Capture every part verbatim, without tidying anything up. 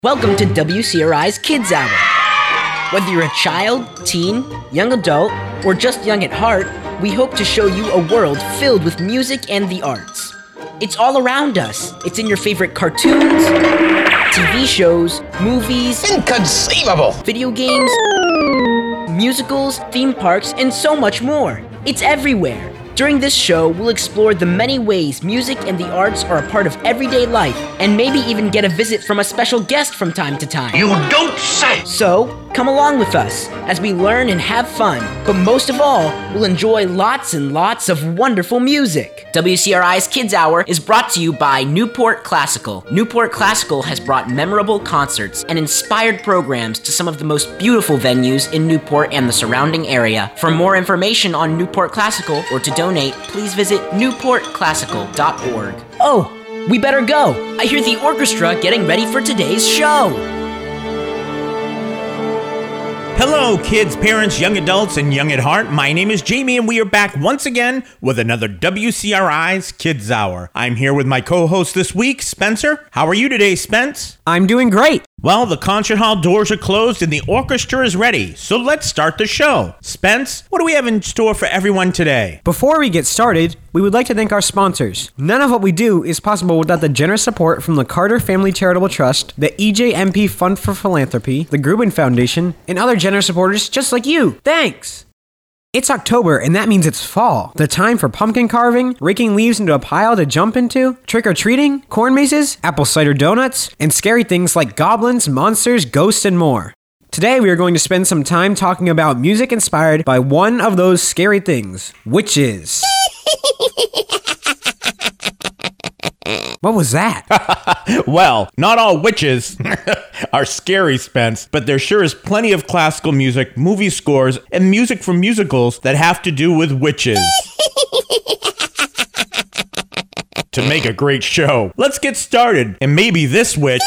Welcome to W C R I's Kids Hour. Whether you're a child, teen, young adult, or just young at heart, we hope to show you a world filled with music and the arts. It's all around us. It's in your favorite cartoons, T V shows, movies, inconceivable, video games, musicals, theme parks, and so much more. It's everywhere. During this show, we'll explore the many ways music and the arts are a part of everyday life, and maybe even get a visit from a special guest from time to time. You don't say! So, come along with us as we learn and have fun, but most of all, we'll enjoy lots and lots of wonderful music. W C R I's Kids Hour is brought to you by Newport Classical. Newport Classical has brought memorable concerts and inspired programs to some of the most beautiful venues in Newport and the surrounding area. For more information on Newport Classical or to donate, please visit newport classical dot org. Oh, we better go. I hear the orchestra getting ready for today's show. Hello, kids, parents, young adults, and young at heart. My name is Jamie, and we are back once again with another W C R I's Kids Hour. I'm here with my co-host this week, Spencer. How are you today, Spence? I'm doing great. Well, the concert hall doors are closed and the orchestra is ready, so let's start the show. Spence, what do we have in store for everyone today? Before we get started, we would like to thank our sponsors. None of what we do is possible without the generous support from the Carter Family Charitable Trust, the E J M P Fund for Philanthropy, the Grubin Foundation, and other generous supporters just like you. Thanks! It's October, and that means it's fall. The time for pumpkin carving, raking leaves into a pile to jump into, trick-or-treating, corn mazes, apple cider donuts, and scary things like goblins, monsters, ghosts, and more. Today, we are going to spend some time talking about music inspired by one of those scary things, witches. What was that? Well, not all witches are scary, Spence, but there sure is plenty of classical music, movie scores, and music from musicals that have to do with witches. To make a great show. Let's get started, and maybe this witch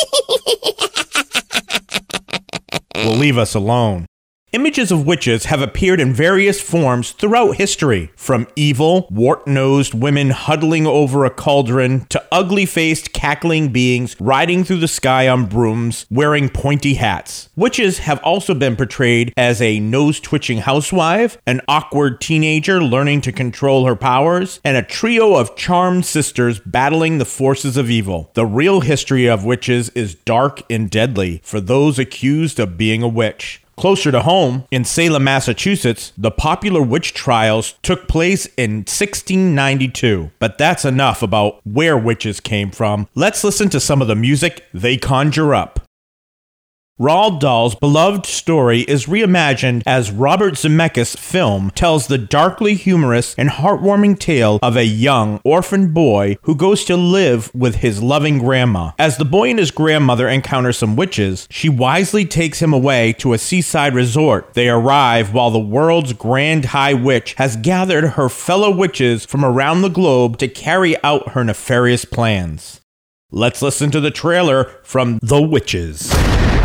will leave us alone. Images of witches have appeared in various forms throughout history, from evil, wart-nosed women huddling over a cauldron to ugly-faced, cackling beings riding through the sky on brooms, wearing pointy hats. Witches have also been portrayed as a nose-twitching housewife, an awkward teenager learning to control her powers, and a trio of charmed sisters battling the forces of evil. The real history of witches is dark and deadly for those accused of being a witch. Closer to home, in Salem, Massachusetts, the popular witch trials took place in sixteen ninety-two. But that's enough about where witches came from. Let's listen to some of the music they conjure up. Roald Dahl's beloved story is reimagined as Robert Zemeckis' film tells the darkly humorous and heartwarming tale of a young, orphaned boy who goes to live with his loving grandma. As the boy and his grandmother encounter some witches, she wisely takes him away to a seaside resort. They arrive while the world's grand high witch has gathered her fellow witches from around the globe to carry out her nefarious plans. Let's listen to the trailer from The Witches.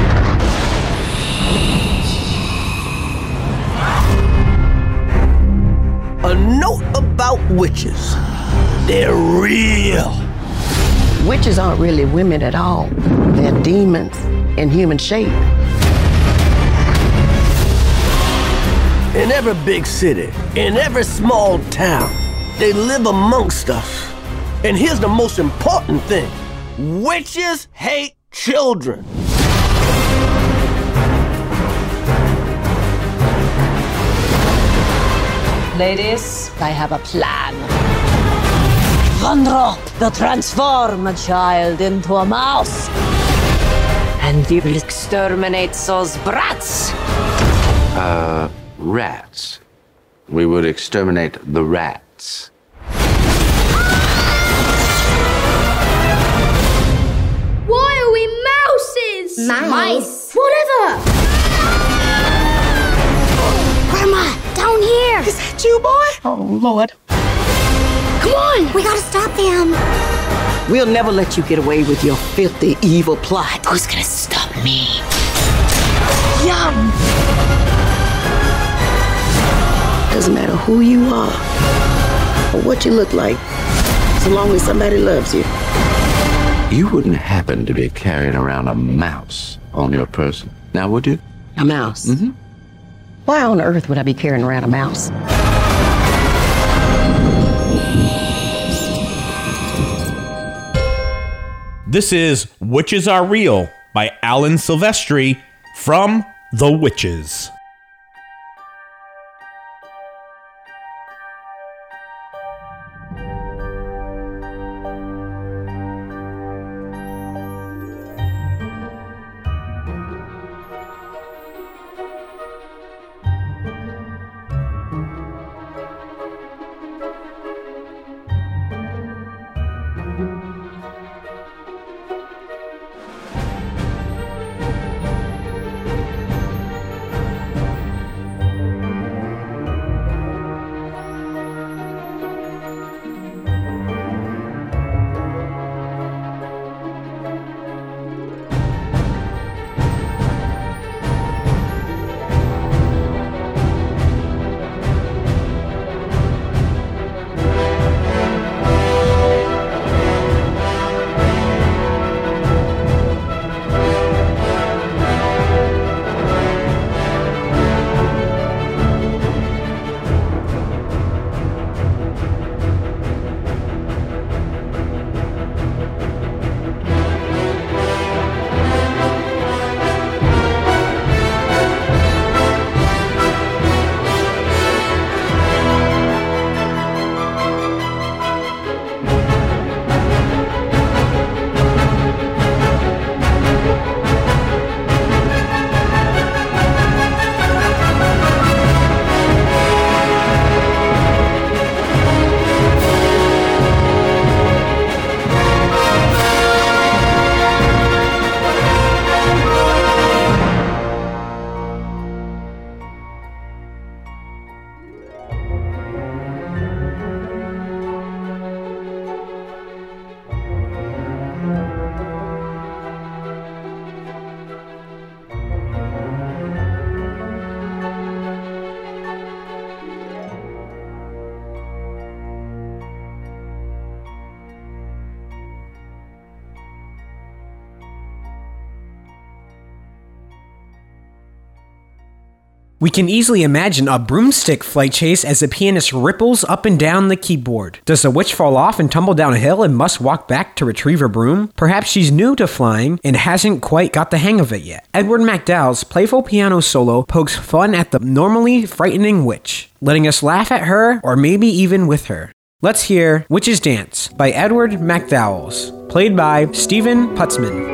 A note about witches. They're real. Witches aren't really women at all. They're demons in human shape. In every big city, in every small town, they live amongst us. And here's the most important thing. Witches hate children. Ladies, I have a plan. Vandro will transform a child into a mouse. And we will exterminate those brats. Uh, rats. We would exterminate the rats. Why are we mouses? Mice. Mice. Whatever. Grandma, down here. Is that you, boy? Oh, Lord. Come on, we gotta stop them. We'll never let you get away with your filthy, evil plot. Who's gonna stop me? Yum! Doesn't matter who you are or what you look like, so long as somebody loves you. You wouldn't happen to be carrying around a mouse on your person, now would you? A mouse? Mm-hmm. Why on earth would I be carrying around a mouse? This is Witches Are Real by Alan Silvestri from The Witches. We can easily imagine a broomstick flight chase as the pianist ripples up and down the keyboard. Does the witch fall off and tumble down a hill and must walk back to retrieve her broom? Perhaps she's new to flying and hasn't quite got the hang of it yet. Edward MacDowell's playful piano solo pokes fun at the normally frightening witch, letting us laugh at her or maybe even with her. Let's hear Witch's Dance by Edward MacDowells, played by Stephen Putzman.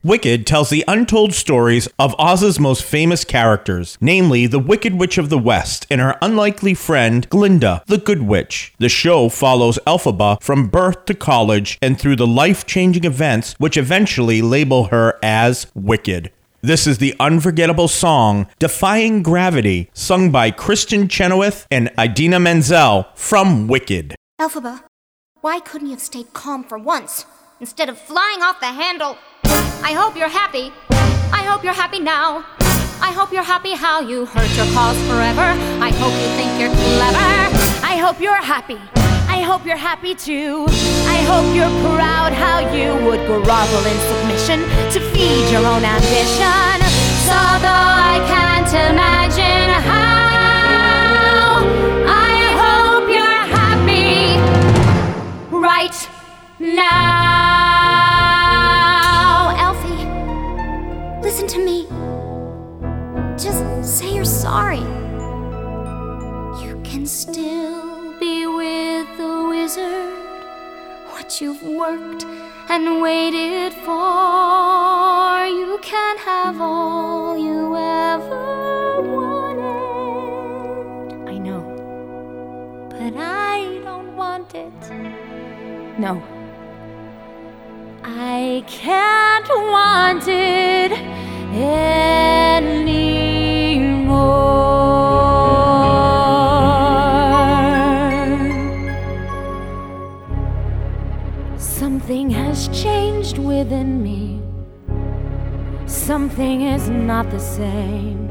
Wicked tells the untold stories of Oz's most famous characters, namely the Wicked Witch of the West and her unlikely friend, Glinda, the Good Witch. The show follows Elphaba from birth to college and through the life-changing events which eventually label her as Wicked. This is the unforgettable song, Defying Gravity, sung by Kristen Chenoweth and Idina Menzel from Wicked. Elphaba, why couldn't you have stayed calm for once, instead of flying off the handle? I hope you're happy. I hope you're happy now. I hope you're happy how you hurt your cause forever. I hope you think you're clever. I hope you're happy. I hope you're happy too. I hope you're proud how you would grovel in submission to feed your own ambition. So though I can't imagine how, I hope you're happy right now. Listen to me. Just say you're sorry. You can still be with the wizard. What you've worked and waited for. You can have all you ever wanted. I know, but I don't want it. No. I can't want it anymore. Something has changed within me. Something is not the same.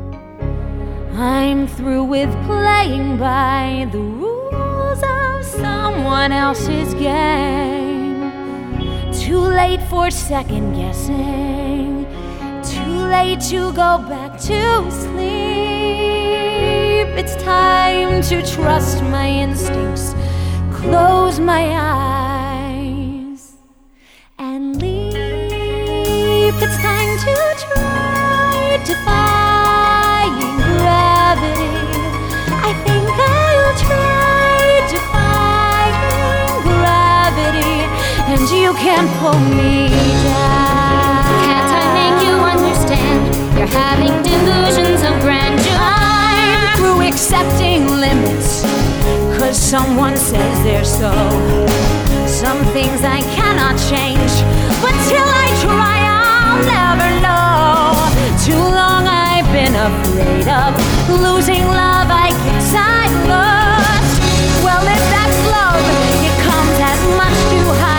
I'm through with playing by the rules of someone else's game. Too late for second guessing. Too late to go back to sleep. It's time to trust my instincts, close my eyes, and leap. It's time to try defying gravity. I think I'll try defying gravity. And you can't pull me down. Can't I make you understand? You're having delusions of grandeur. I'm through accepting limits, cause someone says they're so. Some things I cannot change, but till I try I'll never know. Too long I've been afraid of losing love. I guess I lost. Well, if that's love, it comes as much too high.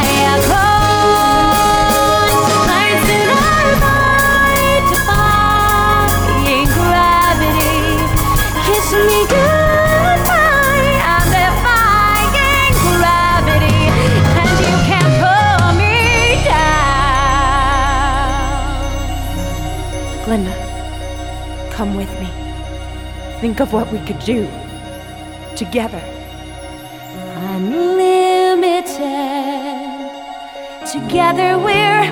Glinda, come with me. Think of what we could do together. Unlimited. Together we're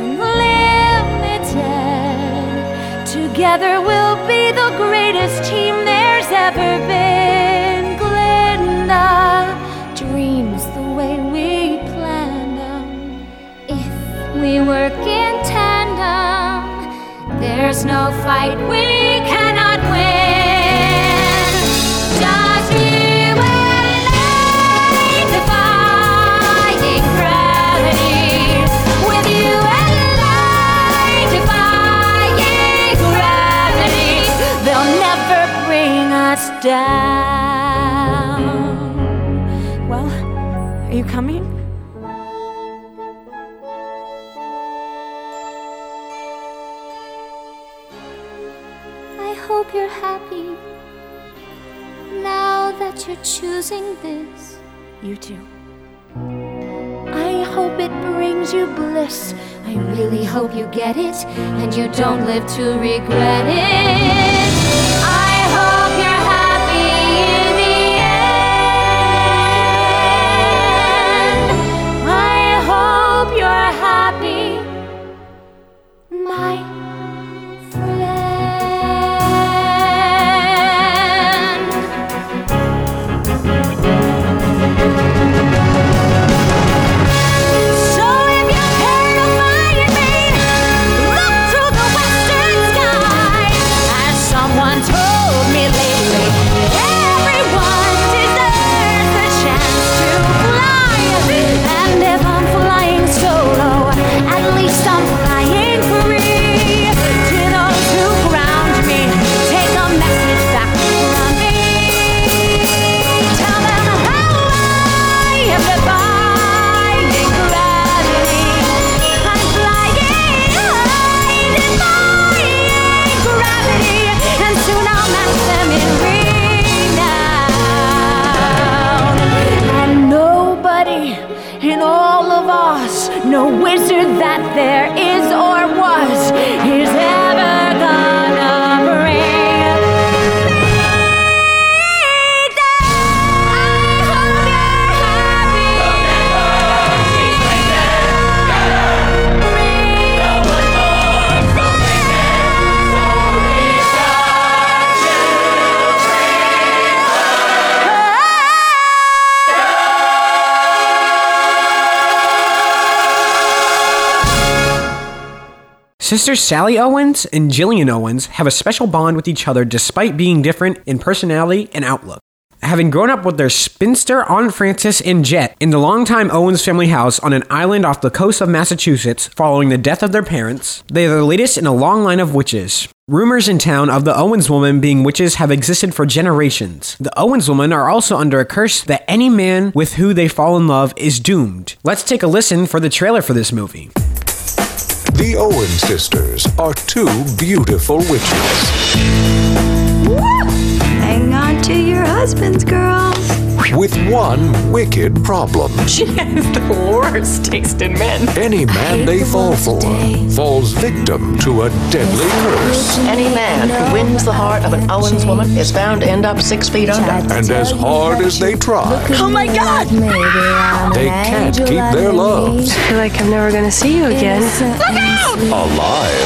unlimited. Together we'll be the greatest team there's ever been. Glinda, dreams the way we planned them. If we work in tandem, there's no fight we cannot win. Just you and I, defying gravity. With you and I, defying gravity. They'll never bring us down. Well, are you coming? I hope you're happy now that you're choosing this. You too. I hope it brings you bliss. I really hope you get it and you don't live to regret it. I hope you're happy in the end. I hope you're happy, my So if you're terrifying me, Sisters Sally Owens and Jillian Owens have a special bond with each other despite being different in personality and outlook. Having grown up with their spinster Aunt Frances and Jet in the longtime Owens family house on an island off the coast of Massachusetts following the death of their parents, they are the latest in a long line of witches. Rumors in town of the Owens woman being witches have existed for generations. The Owens women are also under a curse that any man with who they fall in love is doomed. Let's take a listen for the trailer for this movie. The Owen sisters are two beautiful witches. Hang on to your husbands, girls. With one wicked problem. She has the worst taste in men. Any man they fall for falls victim to a deadly curse. Any man who wins the heart of an Owens woman is bound to end up six feet under. And as hard as they try, Oh my God! they can't keep their loves I feel like I'm never gonna see you again. Look out! alive.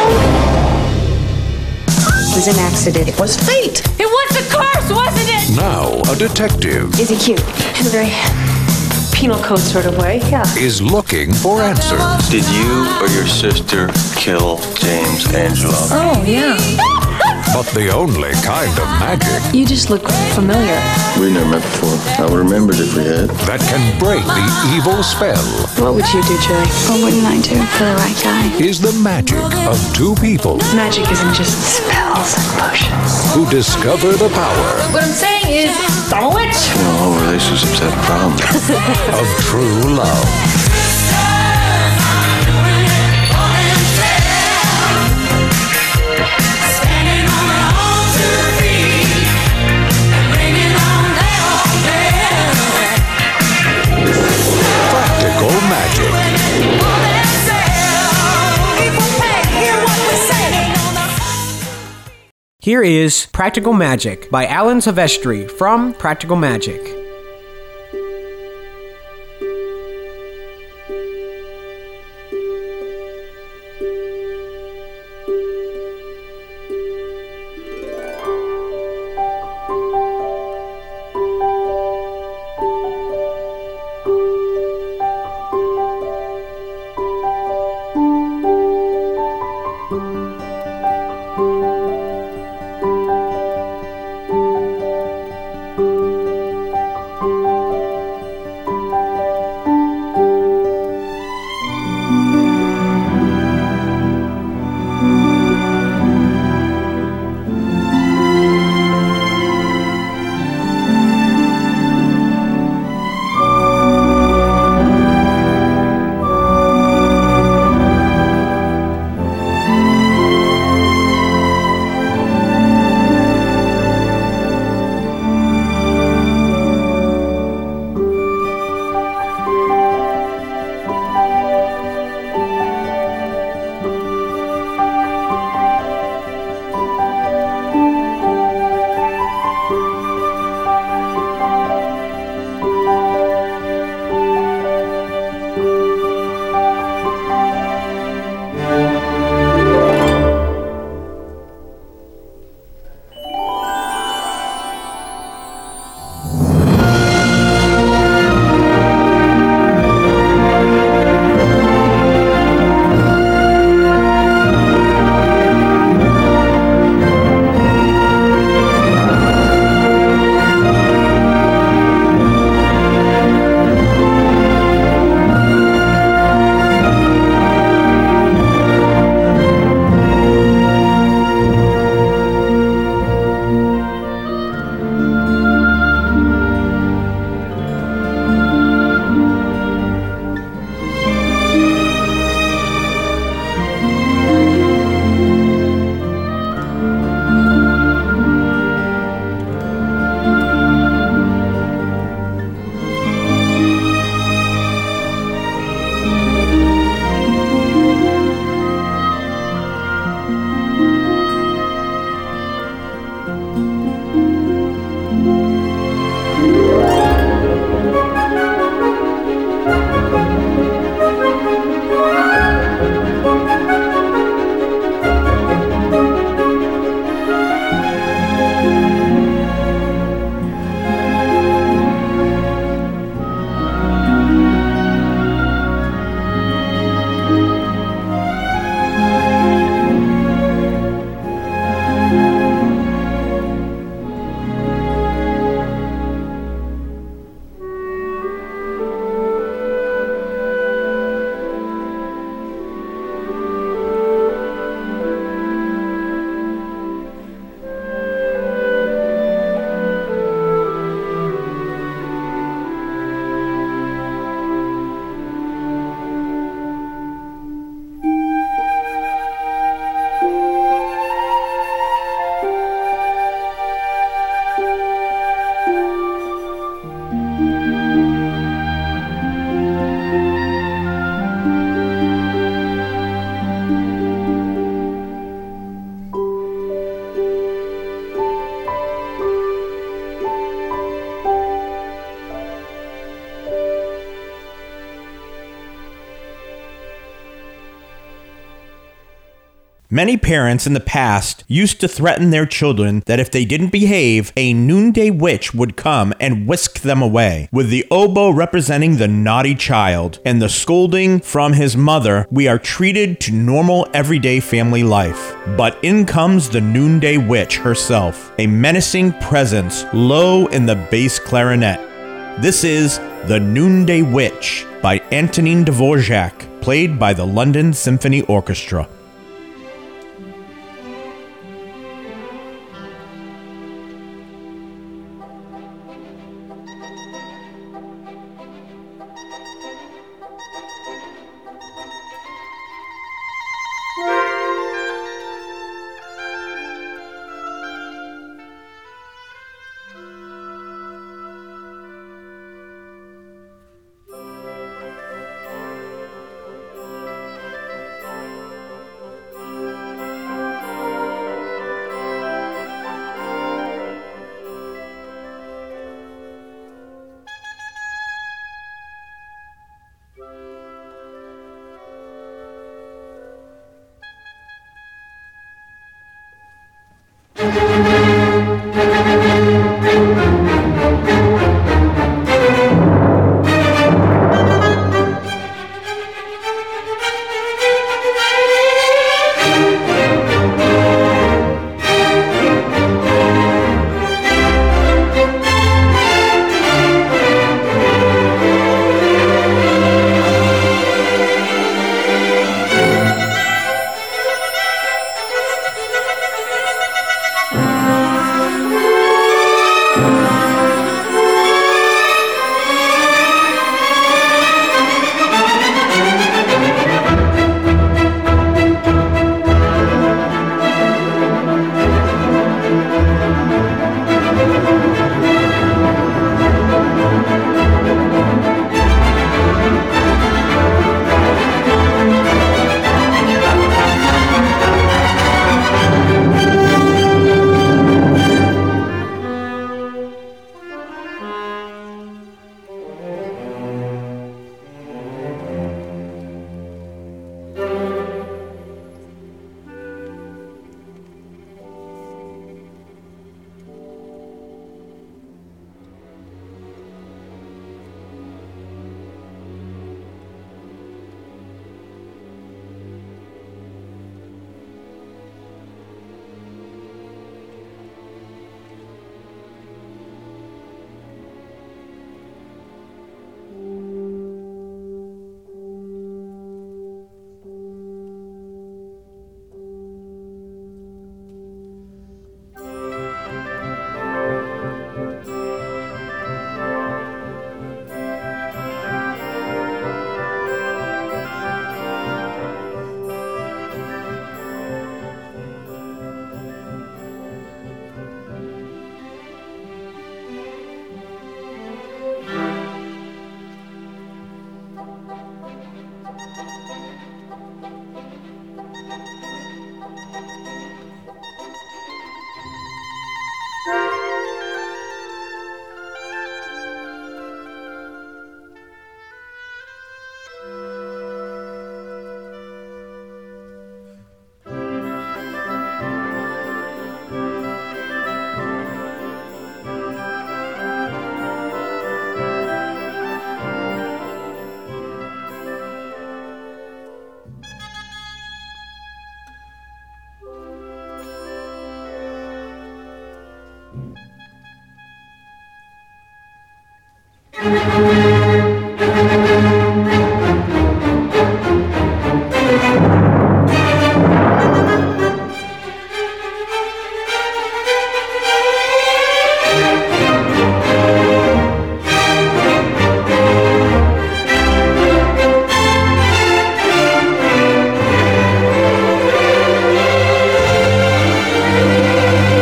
It was an accident. It was fate. It was a curse, wasn't it? Now, a detective Is he cute? In a very penal code sort of way, yeah. is looking for answers. Did you or your sister kill James Angelo? Oh, yeah. But the only kind of magic You just look familiar. We never met before. I would remember it if we had. that can break the evil spell What would you do, Joey? What wouldn't I do for the right guy? is the magic of two people Magic isn't just spells and potions. who discover the power What I'm saying is, I'm a witch. You know, all relationships have problems. of true love. Practical magic. Here is Practical Magic by Alan Silvestri from Practical Magic. Many parents in the past used to threaten their children that if they didn't behave, a noonday witch would come and whisk them away. With the oboe representing the naughty child and the scolding from his mother, we are treated to normal everyday family life. But in comes the noonday witch herself, a menacing presence low in the bass clarinet. This is The Noonday Witch by Antonin Dvorak, played by the London Symphony Orchestra.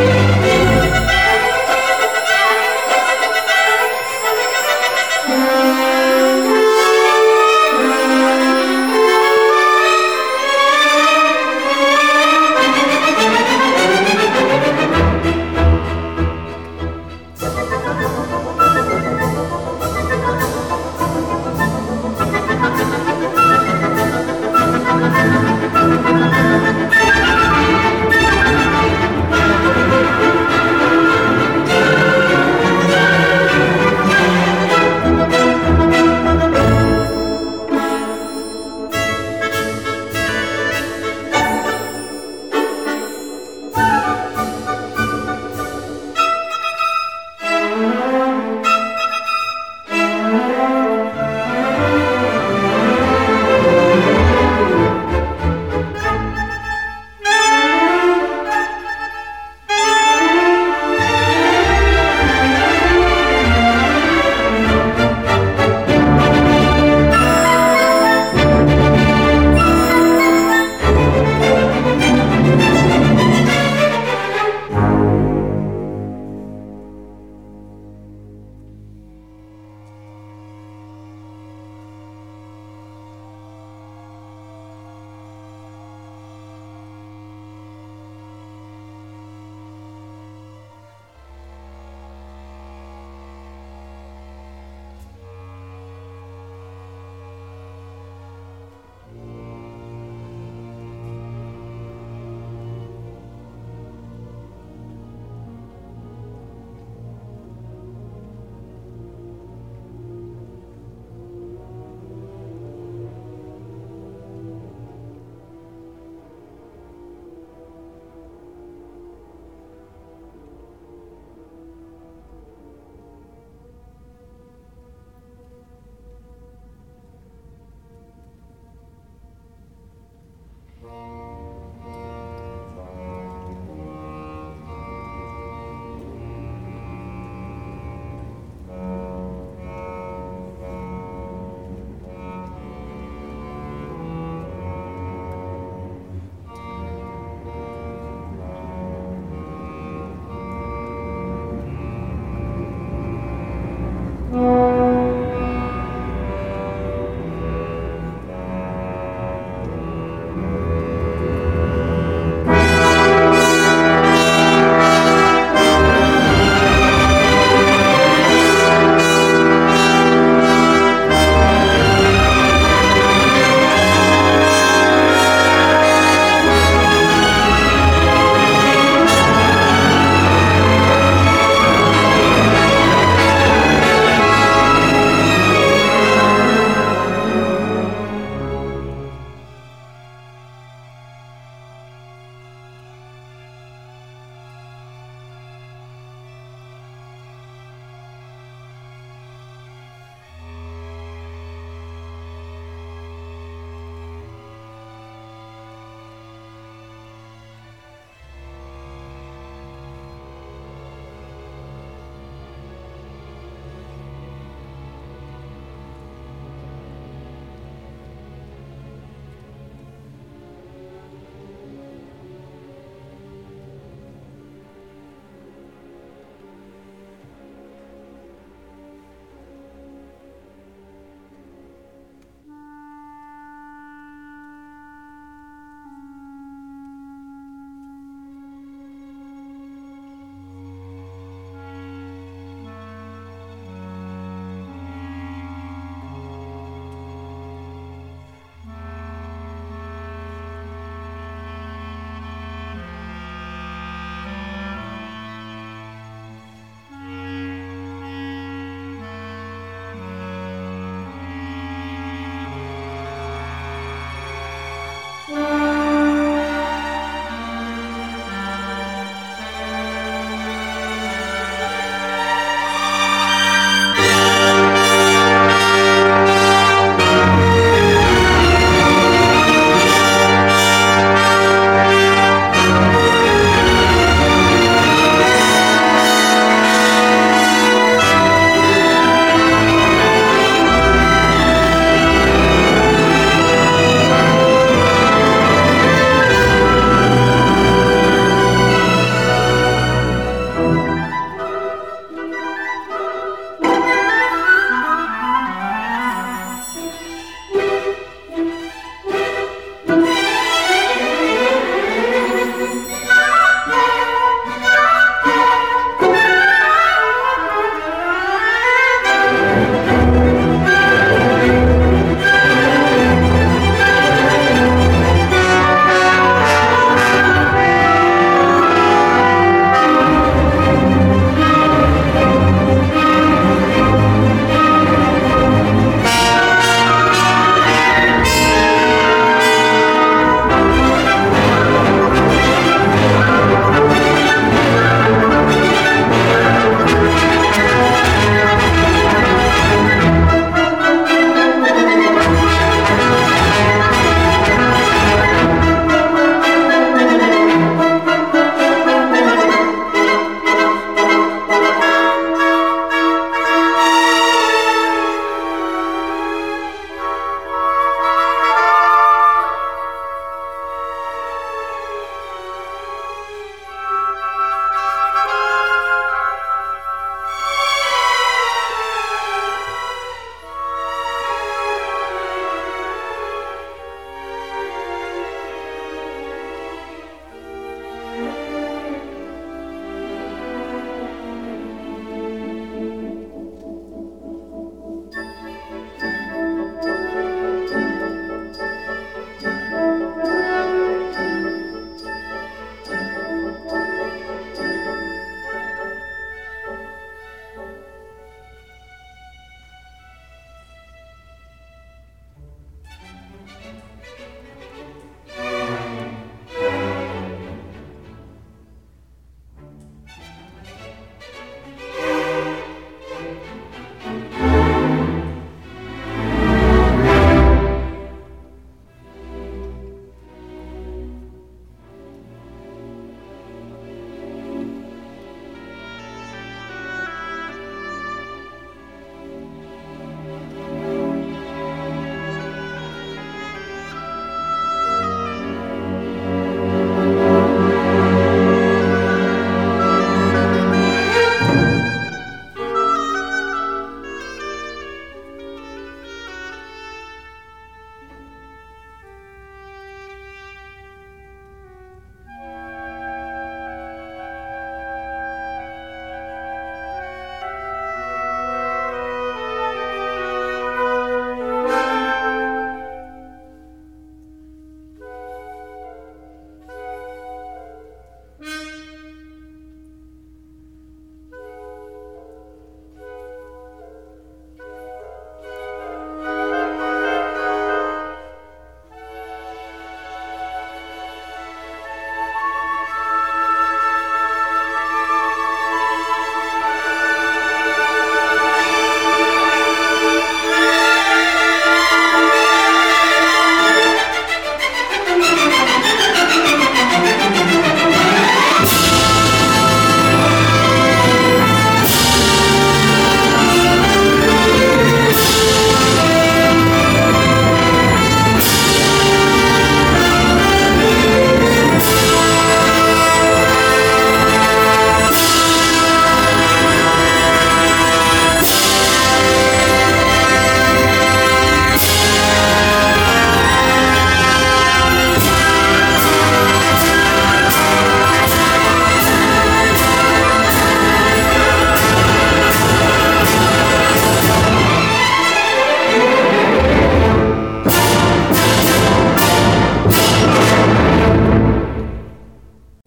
Thank you.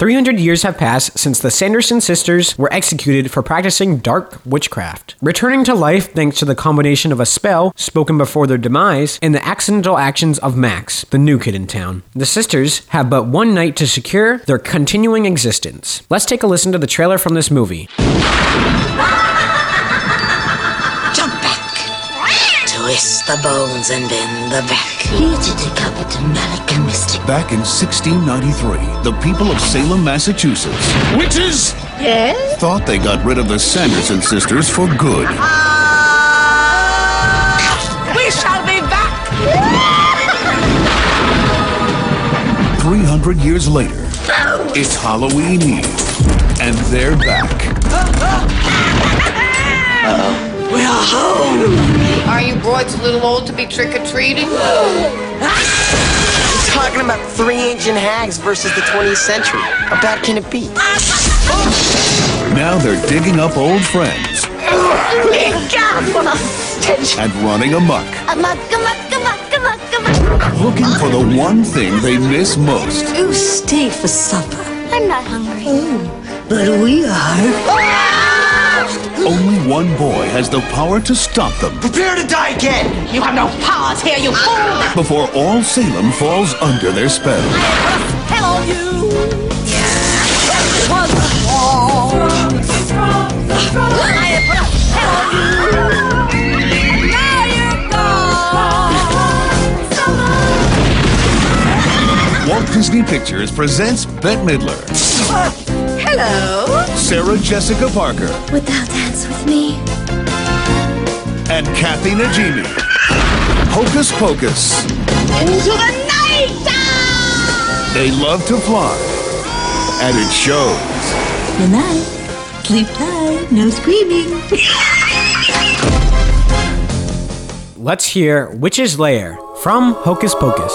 three hundred years have passed since the Sanderson sisters were executed for practicing dark witchcraft. Returning to life thanks to the combination of a spell spoken before their demise and the accidental actions of Max, the new kid in town. The sisters have but one night to secure their continuing existence. Let's take a listen to the trailer from this movie. Jump back. Twist the bones and bend the back. Here to decapit a Malika mystic. Back in sixteen ninety-three, the people of Salem, Massachusetts Witches? Yes? thought they got rid of the Sanderson sisters for good. We shall be back! three hundred years later, it's Halloween Eve, and they're back. Uh-oh. We're home! Are you boys a little old to be trick-or-treating? He's talking about three ancient hags versus the twentieth century. How bad can it be? Now they're digging up old friends and running amok, looking for the one thing they miss most. Who stay for supper? I'm not hungry. Oh, but we are. Only one boy has the power to stop them. Prepare to die again! You have no powers here, you fool! Before all Salem falls under their spell. Hell on you! Walt Disney Pictures presents Bette Midler. Hello. Sarah Jessica Parker. Would thou dance with me? And Kathy Najimy. Hocus Pocus. Into the night! They love to fly. And it shows. Good night. Sleep tight. No screaming. Let's hear Witch's Lair from Hocus Pocus.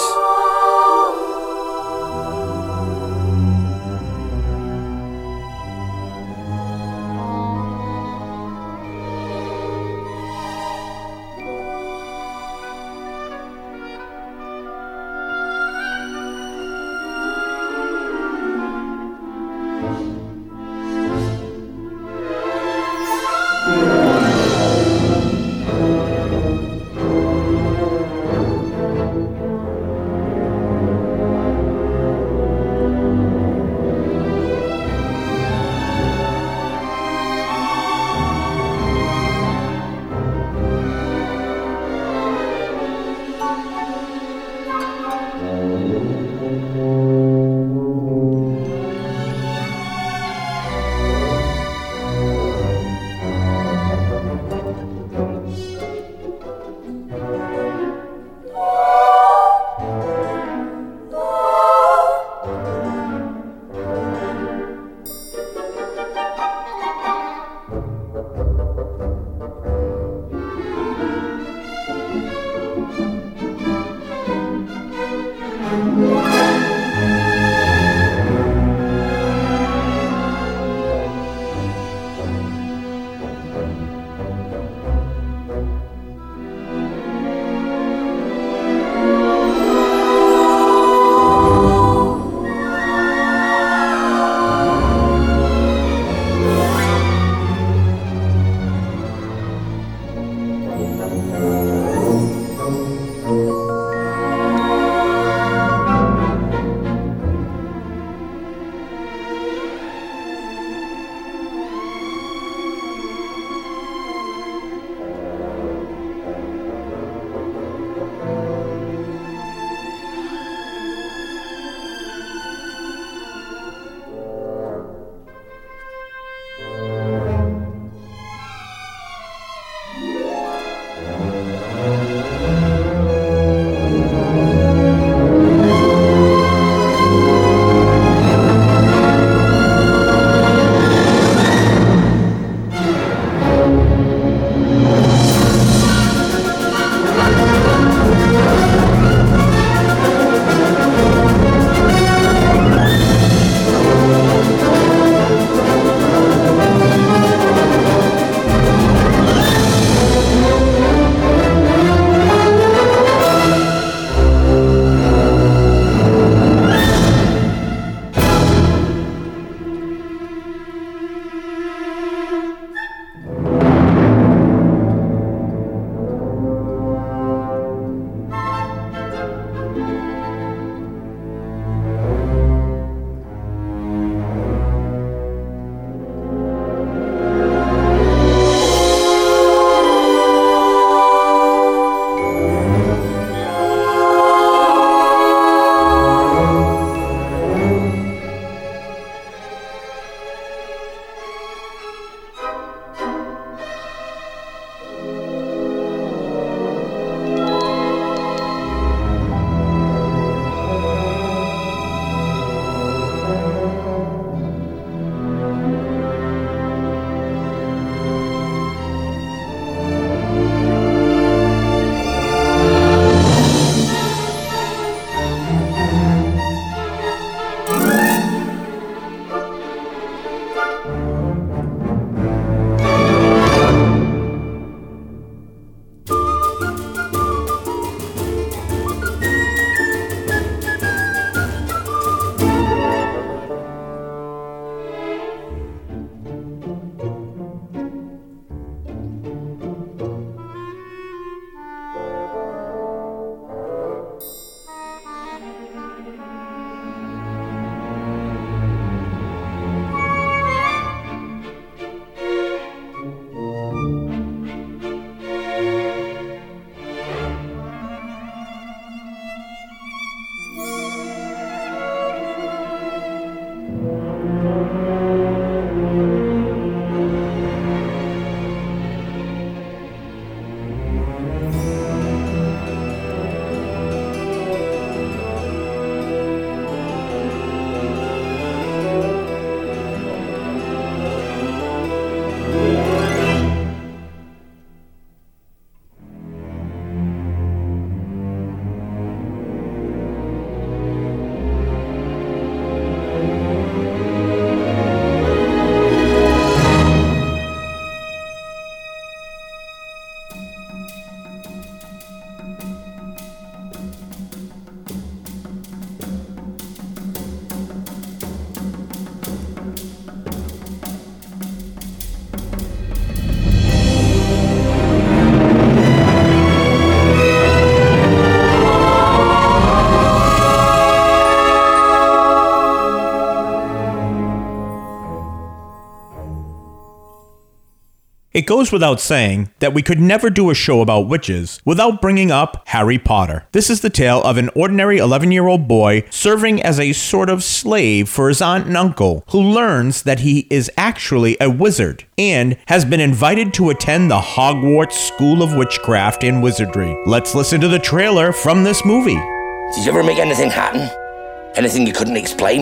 It goes without saying that we could never do a show about witches without bringing up Harry Potter. This is the tale of an ordinary eleven-year-old boy serving as a sort of slave for his aunt and uncle, who learns that he is actually a wizard and has been invited to attend the Hogwarts School of Witchcraft and Wizardry. Let's listen to the trailer from this movie. Did you ever make anything happen? Anything you couldn't explain?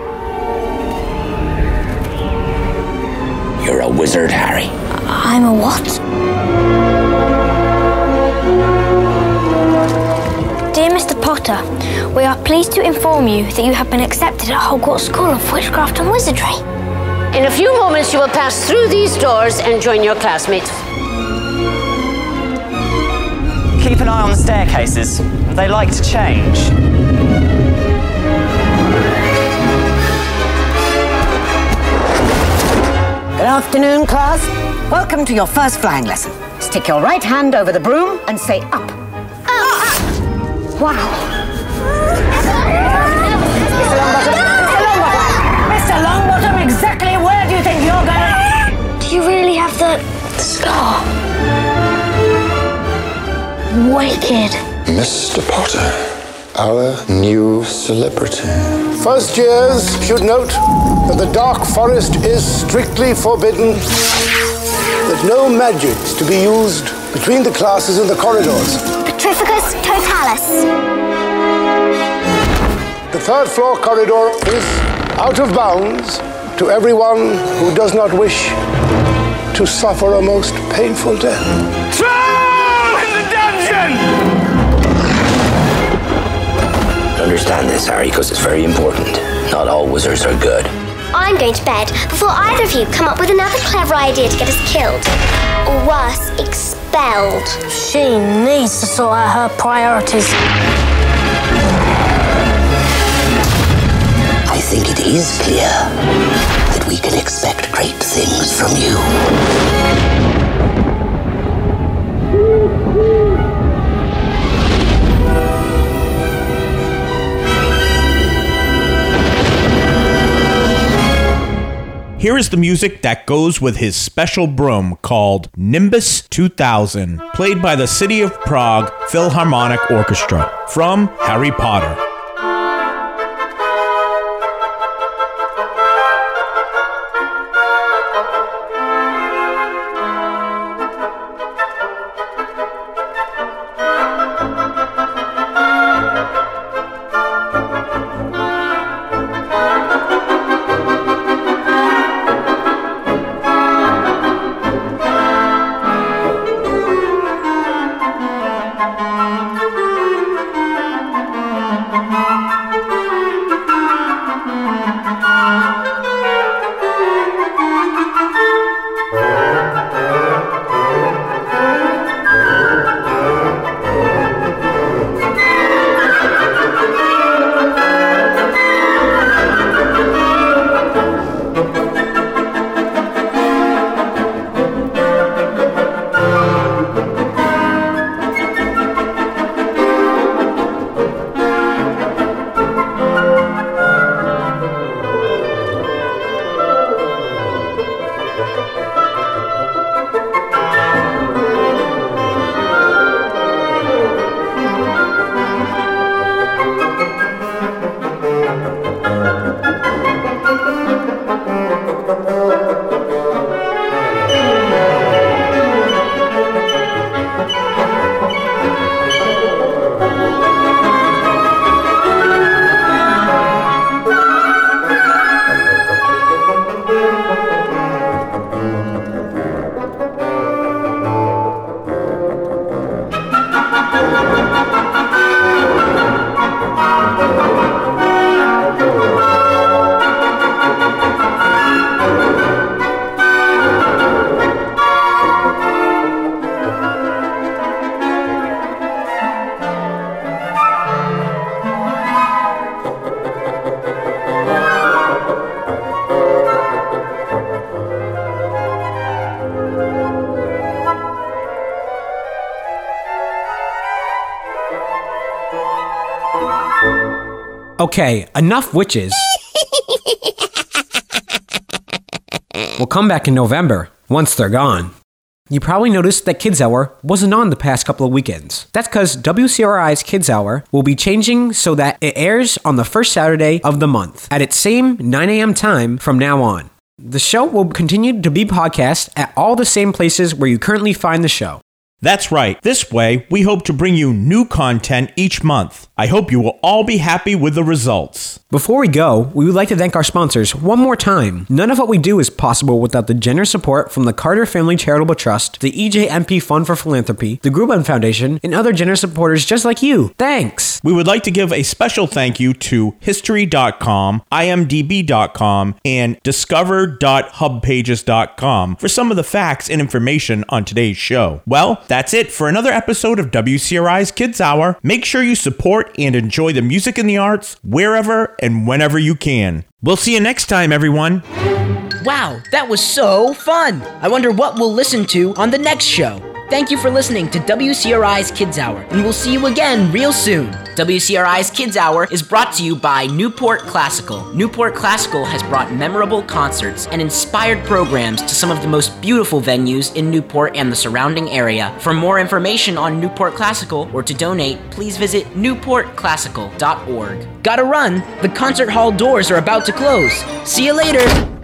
You're a wizard, Harry. I'm a what? Dear Mister Potter, we are pleased to inform you that you have been accepted at Hogwarts School of Witchcraft and Wizardry. In a few moments, you will pass through these doors and join your classmates. Keep an eye on the staircases. They like to change. Good afternoon, class. Welcome to your first flying lesson. Stick your right hand over the broom and say up. Up! Wow. Mister Longbottom, Mister Longbottom, Mister Longbottom, exactly where do you think you're going? Do you really have the scar? Wicked. Mister Potter, our new celebrity. First years should note that the Dark Forest is strictly forbidden, that no magic's to be used between the classes and the corridors. Petrificus totalis. The third floor corridor is out of bounds to everyone who does not wish to suffer a most painful death. Throw in the dungeon! Understand this, Harry, because it's very important. Not all wizards are good. I'm going to bed before either of you come up with another clever idea to get us killed. Or worse, expelled. She needs to sort out her priorities. I think it is clear that we can expect great things from you. Here is the music that goes with his special broom called Nimbus two thousand, played by the City of Prague Philharmonic Orchestra from Harry Potter. Okay, enough witches. We'll come back in November, once they're gone. You probably noticed that Kids Hour wasn't on the past couple of weekends. That's because W C R I's Kids Hour will be changing so that it airs on the first Saturday of the month at its same nine a.m. time from now on. The show will continue to be podcast at all the same places where you currently find the show. That's right. This way, we hope to bring you new content each month. I hope you will all be happy with the results. Before we go, we would like to thank our sponsors one more time. None of what we do is possible without the generous support from the Carter Family Charitable Trust, the E J M P Fund for Philanthropy, the Grubin Foundation, and other generous supporters just like you. Thanks! We would like to give a special thank you to History dot com, I M D B dot com, and Discover dot hub pages dot com for some of the facts and information on today's show. Well, that's it for another episode of W C R I's Kids Hour. Make sure you support and enjoy the music and the arts wherever and whenever you can. We'll see you next time, everyone. Wow, that was so fun! I wonder what we'll listen to on the next show. Thank you for listening to W C R I's Kids Hour, and we'll see you again real soon. W C R I's Kids Hour is brought to you by Newport Classical. Newport Classical has brought memorable concerts and inspired programs to some of the most beautiful venues in Newport and the surrounding area. For more information on Newport Classical or to donate, please visit newport classical dot org. Gotta run! The concert hall doors are about to close. See you later!